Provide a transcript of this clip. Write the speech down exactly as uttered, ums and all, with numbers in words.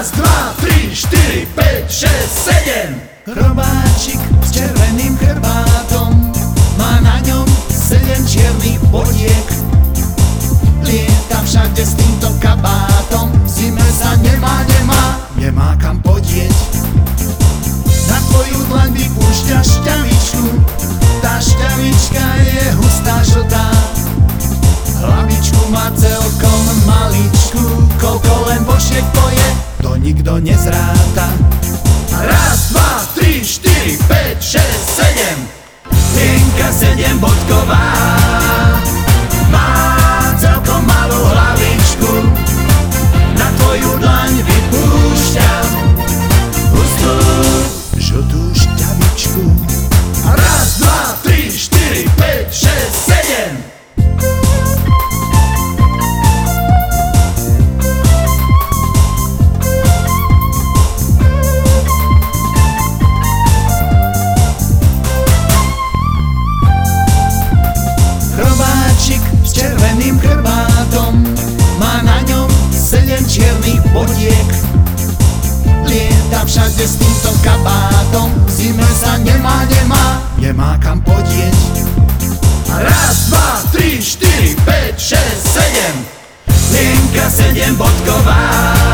Raz, dva, tri, štyri, päť, šesť, sedem. Chrobáčik s červeným chrbátom, má na ňom sedem čiernych bodiek. Lieta všade s týmto kabátom, v zime sa nemá, nemá, nemá kam podieť. Na tvoju dlaň vypúšťa šťavičku, tá šťavička je hustá žltá. Hlavičku má celkom maličku, koľko len vošiek poje, to nikto nezráta. Raz, dva, tri, štyri, päť, šesť, sedem. Lienka sedembodková má celkom malú hlavičku, na tvoju dlaň vypúšťa hustú žltú šťavičku. Raz, dva, tri, štyri, päť, šesť, sedem. Chrobáčik s červeným chrbátom, má na ňom sedem čiernych bodiek. Lieta všade s týmto kabátom, v zime sa nemá, nemá, nemá kam podieť. Raz, dva, tri, štyri, päť, šesť, sedem. Lienka sedembodková